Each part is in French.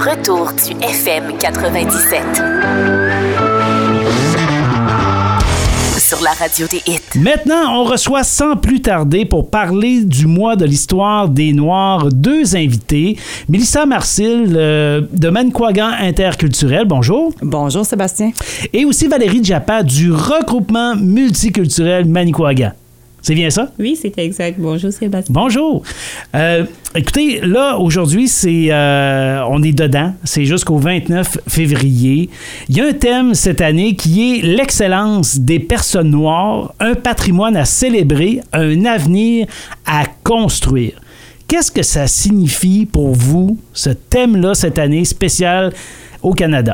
retour du FM 97. Sur la radio des hits. Maintenant, on reçoit sans plus tarder pour parler du mois de l'histoire des Noirs deux invités. Mélissa Marcil de Manicouagan Interculturel. Bonjour. Bonjour Sébastien. Et aussi Valérie Japa du regroupement multiculturel Manicouagan. C'est bien ça? Oui, c'est exact. Bonjour Sébastien. Bonjour. Écoutez, là, aujourd'hui, on est dedans. C'est jusqu'au 29 février. Il y a un thème cette année qui est l'excellence des personnes noires, un patrimoine à célébrer, un avenir à construire. Qu'est-ce que ça signifie pour vous, ce thème-là, cette année spéciale au Canada?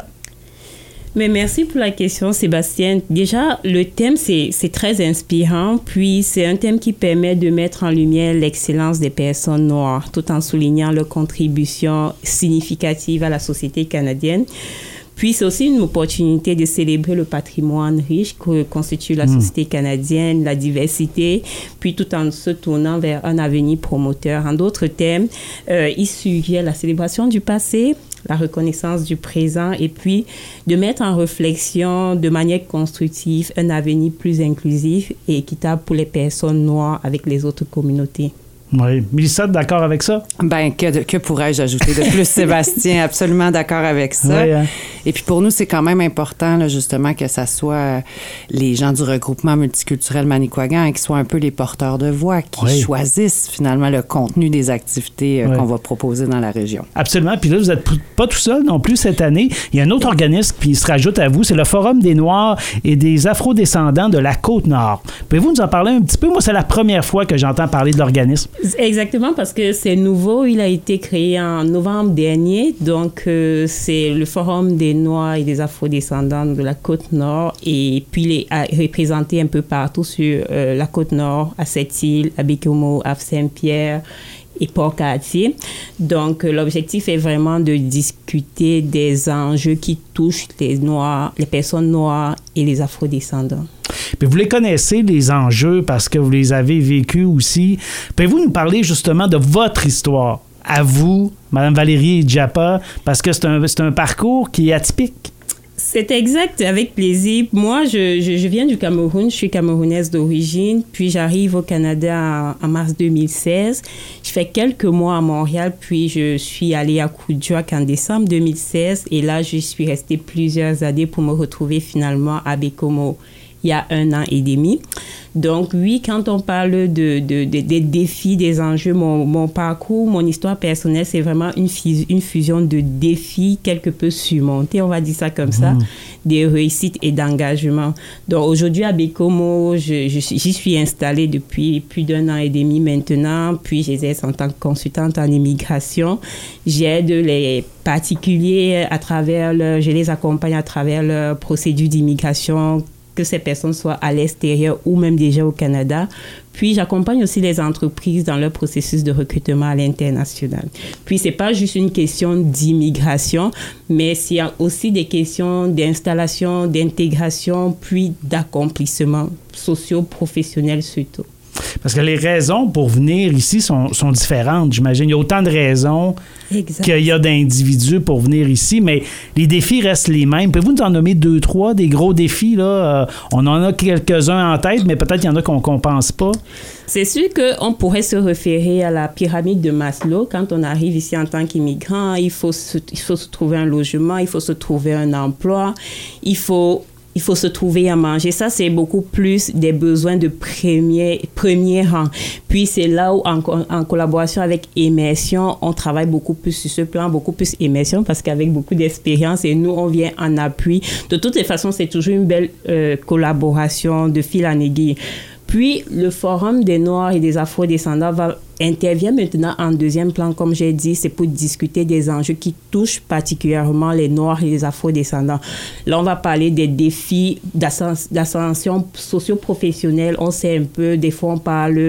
Mais merci pour la question, Sébastien. Déjà, le thème, c'est très inspirant. Puis, c'est un thème qui permet de mettre en lumière l'excellence des personnes noires, tout en soulignant leur contribution significative à la société canadienne. Puis, c'est aussi une opportunité de célébrer le patrimoine riche que constitue la société canadienne, la diversité, puis tout en se tournant vers un avenir promoteur. En d'autres termes, il suggère la célébration du passé, la reconnaissance du présent et puis de mettre en réflexion de manière constructive un avenir plus inclusif et équitable pour les personnes noires avec les autres communautés. Oui. Mélissa, d'accord avec ça? Ben, que pourrais-je ajouter de plus, Sébastien? Absolument d'accord avec ça. Oui, hein? Et puis pour nous, c'est quand même important, là, justement, que ça soit les gens du regroupement multiculturel Manicouagan qui soient un peu les porteurs de voix, qui choisissent finalement le contenu des activités qu'on va proposer dans la région. Absolument. Puis là, vous n'êtes pas tout seul non plus cette année. Il y a un autre organisme qui se rajoute à vous, c'est le Forum des Noirs et des Afro-descendants de la Côte-Nord. Pouvez-vous nous en parler un petit peu? Moi, c'est la première fois que j'entends parler de l'organisme. Exactement, parce que c'est nouveau. Il a été créé en novembre dernier. Donc, c'est le Forum des Noirs et des Afro-descendants de la Côte-Nord. Et puis, il est représenté un peu partout sur la Côte-Nord, à Sept-Îles, à Baie-Comeau, à Saint-Pierre et Port-Cartier. Donc, l'objectif est vraiment de discuter des enjeux qui touchent les Noirs, les personnes noires et les Afro-descendants. Puis vous les connaissez, les enjeux, parce que vous les avez vécus aussi. Pouvez-vous nous parler justement de votre histoire, à vous, Mme Valérie Japa, parce que c'est un parcours qui est atypique? C'est exact, avec plaisir. Moi, je viens du Cameroun, je suis camerounaise d'origine, puis j'arrive au Canada en mars 2016. Je fais quelques mois à Montréal, puis je suis allée à Coudjouac en décembre 2016, et là, je suis restée plusieurs années pour me retrouver finalement à Baie-Comeau il y a 1 an et demi. Donc oui, quand on parle des défis, des enjeux, mon parcours, mon histoire personnelle, c'est vraiment une fusion de défis quelque peu surmontés, on va dire ça comme ça, des réussites et d'engagement. Donc aujourd'hui à Baie-Comeau, j'y suis installée depuis plus d'1 an et demi maintenant, puis j'exerce en tant que consultante en immigration. J'aide les particuliers je les accompagne à travers leur procédure d'immigration, que ces personnes soient à l'extérieur ou même déjà au Canada. Puis, j'accompagne aussi les entreprises dans leur processus de recrutement à l'international. Puis, c'est pas juste une question d'immigration, mais c'est aussi des questions d'installation, d'intégration, puis d'accomplissement socio-professionnel surtout. Parce que les raisons pour venir ici sont différentes, j'imagine. Il y a autant de raisons qu'il y a d'individus pour venir ici, mais les défis restent les mêmes. Pouvez-vous nous en nommer 2, 3 des gros défis, là? On en a quelques-uns en tête, mais peut-être qu'il y en a qu'on ne pense pas. C'est sûr qu'on pourrait se référer à la pyramide de Maslow. Quand on arrive ici en tant qu'immigrant, il faut se trouver un logement, il faut se trouver un emploi, il faut se trouver à manger. Ça, c'est beaucoup plus des besoins de premier rang. Puis, c'est là où, en collaboration avec Immersion, on travaille beaucoup plus sur ce plan, beaucoup plus Immersion, parce qu'avec beaucoup d'expérience, et nous, on vient en appui. De toutes les façons, c'est toujours une belle collaboration de fil en aiguille. Puis, le Forum des Noirs et des Afro-descendants intervient maintenant en deuxième plan, comme j'ai dit, c'est pour discuter des enjeux qui touchent particulièrement les Noirs et les Afro-descendants. Là, on va parler des défis d'ascension socio-professionnelle. On sait un peu, des fois,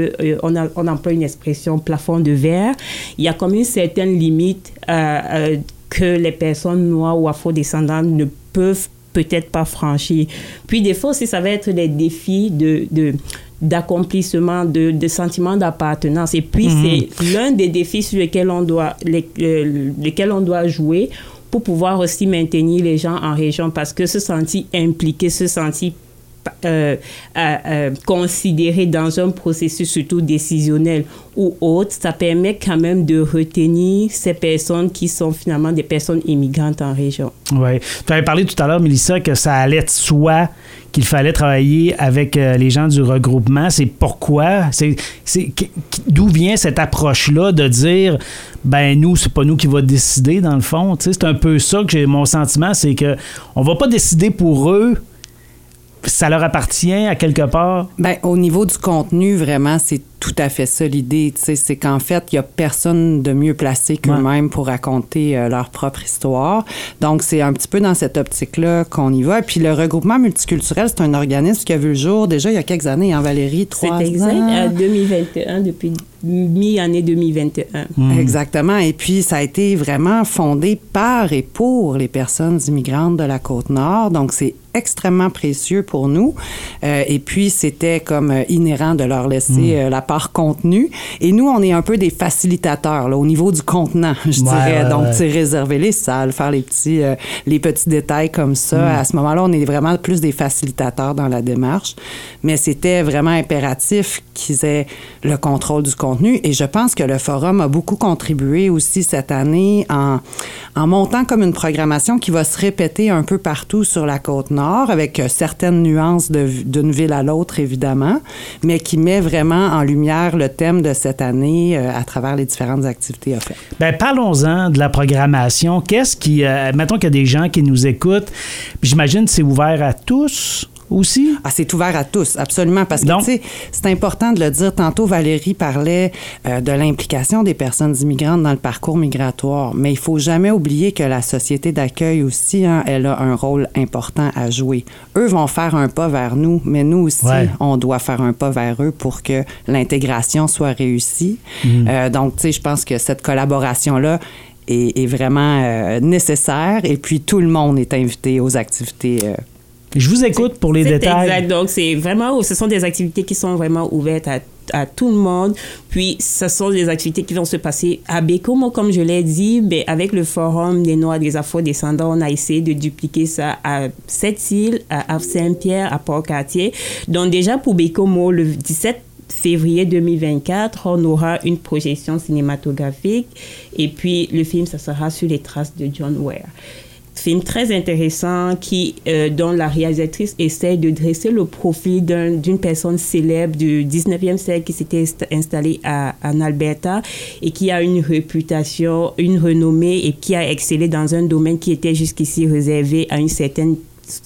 on emploie une expression plafond de verre. Il y a comme une certaine limite que les personnes noires ou afro-descendantes ne peuvent peut-être pas franchir. Puis des fois aussi, ça va être des défis d'accomplissement, de sentiment d'appartenance. Et puis, c'est l'un des défis sur lesquels on doit jouer pour pouvoir aussi maintenir les gens en région, parce que se sentir impliqué, se sentir considéré dans un processus surtout décisionnel ou autre, ça permet quand même de retenir ces personnes qui sont finalement des personnes immigrantes en région. Oui. Tu avais parlé tout à l'heure, Mélissa, que ça allait de soi qu'il fallait travailler avec les gens du regroupement. C'est pourquoi? D'où vient cette approche-là de dire, ben nous, c'est pas nous qui va décider, dans le fond. Tu sais, c'est un peu ça que mon sentiment, c'est que on va pas décider pour eux. Ça leur appartient à quelque part? Bien, au niveau du contenu, vraiment, c'est tout à fait ça l'idée. Tu sais, c'est qu'en fait, il n'y a personne de mieux placé qu'eux-mêmes pour raconter leur propre histoire. Donc, c'est un petit peu dans cette optique-là qu'on y va. Et puis, le regroupement multiculturel, c'est un organisme qui a vu le jour déjà il y a quelques années, hein, Valérie? 3 ans? C'est exact, 2021, depuis mi-année 2021. Exactement. Et puis, ça a été vraiment fondé par et pour les personnes immigrantes de la Côte-Nord. Donc, c'est extrêmement précieux pour nous. Et puis, c'était comme inhérent de leur laisser la part contenu. Et nous, on est un peu des facilitateurs là, au niveau du contenant, je dirais. Donc, réserver les salles, faire les petits détails comme ça. À ce moment-là, on est vraiment plus des facilitateurs dans la démarche. Mais c'était vraiment impératif qu'ils aient le contrôle du contenu. Et je pense que le Forum a beaucoup contribué aussi cette année en montant comme une programmation qui va se répéter un peu partout sur la Côte-Nord, avec certaines nuances d'une ville à l'autre, évidemment, mais qui met vraiment en lumière le thème de cette année à travers les différentes activités offertes. Bien, parlons-en de la programmation. Qu'est-ce qui... mettons qu'il y a des gens qui nous écoutent. J'imagine que c'est ouvert à tous aussi? Ah, c'est ouvert à tous, absolument. Parce que, tu sais, c'est important de le dire. Tantôt, Valérie parlait de l'implication des personnes immigrantes dans le parcours migratoire. Mais il ne faut jamais oublier que la société d'accueil aussi, hein, elle a un rôle important à jouer. Eux vont faire un pas vers nous, mais nous aussi, on doit faire un pas vers eux pour que l'intégration soit réussie. Donc, tu sais, je pense que cette collaboration-là est vraiment nécessaire. Et puis, tout le monde est invité aux activités je vous écoute pour les détails. Exact. Donc, ce sont des activités qui sont vraiment ouvertes à tout le monde. Puis, ce sont des activités qui vont se passer à Bécomo, comme je l'ai dit. Mais avec le Forum des Noirs, des Afro-descendants, on a essayé de dupliquer ça à Sept-Îles, à Havre-Saint-Pierre, à Port-Cartier. Donc, déjà, pour Bécomo, le 17 février 2024, on aura une projection cinématographique. Et puis, le film, ça sera sur les traces de John Ware. Film très intéressant dont la réalisatrice essaie de dresser le profil d'une personne célèbre du 19e siècle qui s'était installée en Alberta et qui a une réputation, une renommée et qui a excellé dans un domaine qui était jusqu'ici réservé à une certaine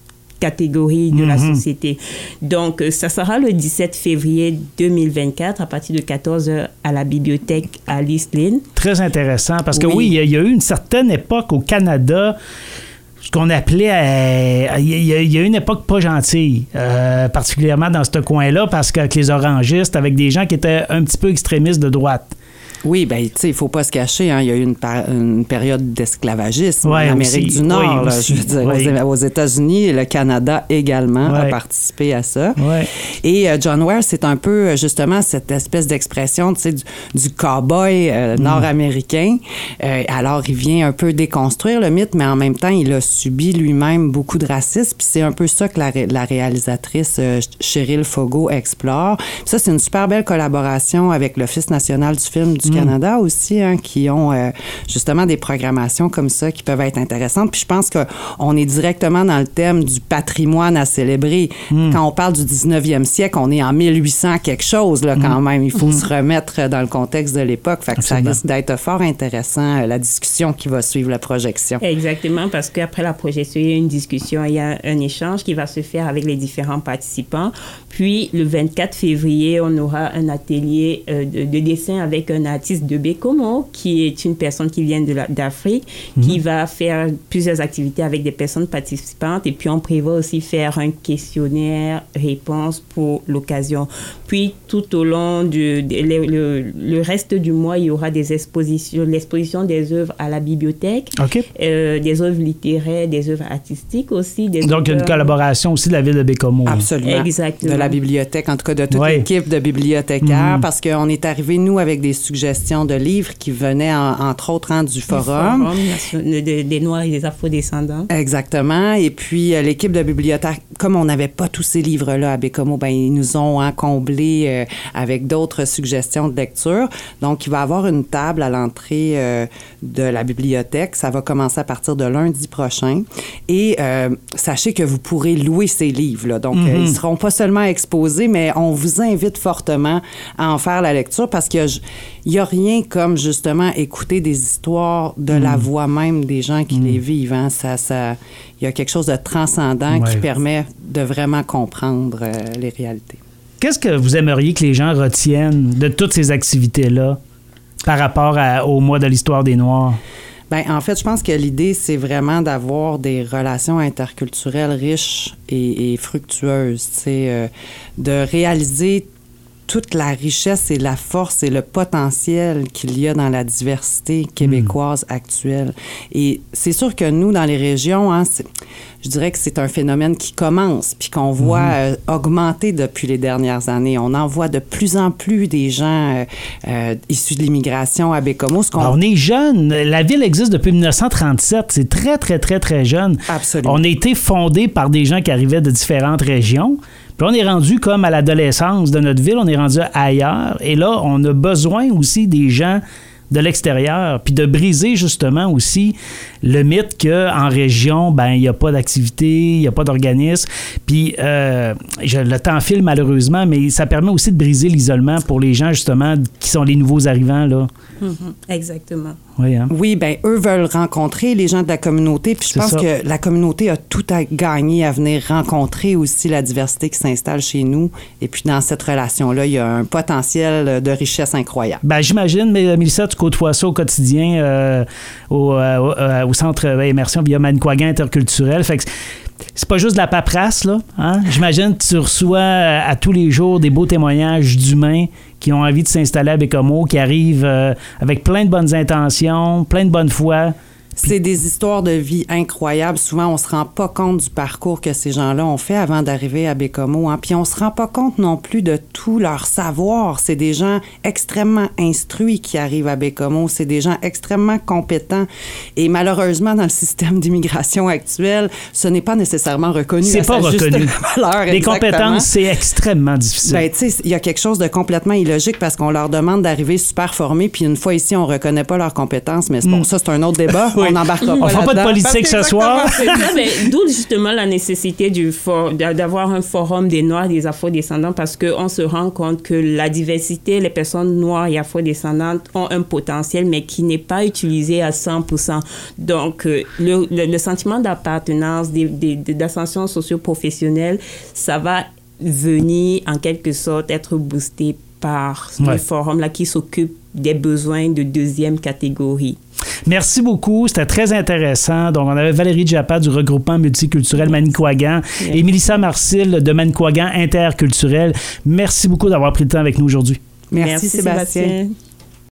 catégorie de la société. Donc, ça sera le 17 février 2024 à partir de 14h à la bibliothèque Alice Lynn. Très intéressant parce que il y a eu une certaine époque au Canada ce qu'on appelait... Il y a une époque pas gentille, particulièrement dans ce coin-là, parce qu'avec les orangistes, avec des gens qui étaient un petit peu extrémistes de droite. Oui, bien, tu sais, il ne faut pas se cacher, hein, il y a eu une période d'esclavagisme en Amérique du Nord, là, je veux dire, aux États-Unis, le Canada également a participé à ça. Et John Ware, c'est un peu, justement, cette espèce d'expression, tu sais, du cow-boy nord-américain. Alors, il vient un peu déconstruire le mythe, mais en même temps, il a subi lui-même beaucoup de racisme, puis c'est un peu ça que la réalisatrice Cheryl Fogo explore. Puis ça, c'est une super belle collaboration avec l'Office national du film du Canada aussi, hein, qui ont justement des programmations comme ça qui peuvent être intéressantes. Puis je pense qu'on est directement dans le thème du patrimoine à célébrer. Quand on parle du 19e siècle, on est en 1800 quelque chose, là, quand même. Il faut se remettre dans le contexte de l'époque. Fait que ça risque d'être fort intéressant, la discussion qui va suivre la projection. Exactement, parce qu'après la projection, il y a une discussion, il y a un échange qui va se faire avec les différents participants. Puis, le 24 février, on aura un atelier de dessin avec un artiste de Bécomo, qui est une personne qui vient d'Afrique, qui va faire plusieurs activités avec des personnes participantes. Et puis, on prévoit aussi faire un questionnaire-réponse pour l'occasion. Puis, tout au long le reste du mois, il y aura des expositions, l'exposition des œuvres à la bibliothèque, des œuvres littéraires, des œuvres artistiques aussi. Donc, une collaboration aussi de la ville de Bécomo. Absolument. Exactement. De la bibliothèque, en tout cas de toute l'équipe de bibliothécaires, parce qu'on est arrivé, nous, avec des suggestions suggestions de livres qui venaient, entre autres, du Forum. Des Noirs et des Afro-descendants. Exactement. Et puis, l'équipe de bibliothécaires, comme on n'avait pas tous ces livres-là à Baie-Comeau, ben ils nous ont comblés avec d'autres suggestions de lecture. Donc, il va y avoir une table à l'entrée de la bibliothèque. Ça va commencer à partir de lundi prochain. Et sachez que vous pourrez louer ces livres-là. Donc, ils ne seront pas seulement exposés, mais on vous invite fortement à en faire la lecture parce qu'il n'y a rien comme, justement, écouter des histoires de la voix même des gens qui les vivent. Hein. Il y a quelque chose de transcendant qui permet de vraiment comprendre les réalités. Qu'est-ce que vous aimeriez que les gens retiennent de toutes ces activités-là par rapport au mois de l'histoire des Noirs? Bien, en fait, je pense que l'idée, c'est vraiment d'avoir des relations interculturelles riches et fructueuses, de réaliser toute la richesse et la force et le potentiel qu'il y a dans la diversité québécoise actuelle. Et c'est sûr que nous, dans les régions, je dirais que c'est un phénomène qui commence puis qu'on voit augmenter depuis les dernières années. On en voit de plus en plus des gens issus de l'immigration à Baie-Comeau. On est jeune. La ville existe depuis 1937. C'est très, très, très, très jeune. Absolument. On a été fondé par des gens qui arrivaient de différentes régions. Puis on est rendu comme à l'adolescence de notre ville, on est rendu ailleurs. Et là, on a besoin aussi des gens de l'extérieur, puis de briser justement aussi le mythe qu'en région, ben il n'y a pas d'activité, il n'y a pas d'organisme. Puis le temps file malheureusement, mais ça permet aussi de briser l'isolement pour les gens justement qui sont les nouveaux arrivants, là. Exactement. Oui, hein? Oui, bien, eux veulent rencontrer les gens de la communauté. Puis je pense que la communauté a tout à gagner à venir rencontrer aussi la diversité qui s'installe chez nous. Et puis dans cette relation-là, il y a un potentiel de richesse incroyable. Bien, j'imagine, mais Mélissa, tu côtoies ça au quotidien au centre Immersion via Manicouagan interculturel. Fait que c'est pas juste de la paperasse, là. Hein? J'imagine que tu reçois à tous les jours des beaux témoignages d'humains qui ont envie de s'installer à Baie-Comeau, qui arrivent avec plein de bonnes intentions, plein de bonne foi. C'est des histoires de vie incroyables. Souvent, on se rend pas compte du parcours que ces gens-là ont fait avant d'arriver à Baie-Comeau. Hein. Puis on se rend pas compte non plus de tout leur savoir. C'est des gens extrêmement instruits qui arrivent à Baie-Comeau. C'est des gens extrêmement compétents. Et malheureusement, dans le système d'immigration actuel, ce n'est pas nécessairement reconnu. C'est pas reconnu. Les compétences, c'est extrêmement difficile. Ben, tu sais, il y a quelque chose de complètement illogique parce qu'on leur demande d'arriver super formés, puis une fois ici, on reconnaît pas leurs compétences. Mais bon, ça, c'est un autre débat. Oui. On n'embarquera pas. On fera pas de politique ce soir. D'où justement la nécessité d'avoir un forum des Noirs et des Afro-descendants parce qu'on se rend compte que la diversité, les personnes noires et afro-descendantes ont un potentiel, mais qui n'est pas utilisé à 100%. Donc, le sentiment d'appartenance, d'ascension socio-professionnelle, ça va venir en quelque sorte être boosté par ce forum-là qui s'occupe des besoins de deuxième catégorie. Merci beaucoup, c'était très intéressant. Donc, on avait Valérie Djapa du regroupement multiculturel Manicouagan et Mélissa Marcil de Manicouagan interculturel. Merci beaucoup d'avoir pris le temps avec nous aujourd'hui. Merci Sébastien.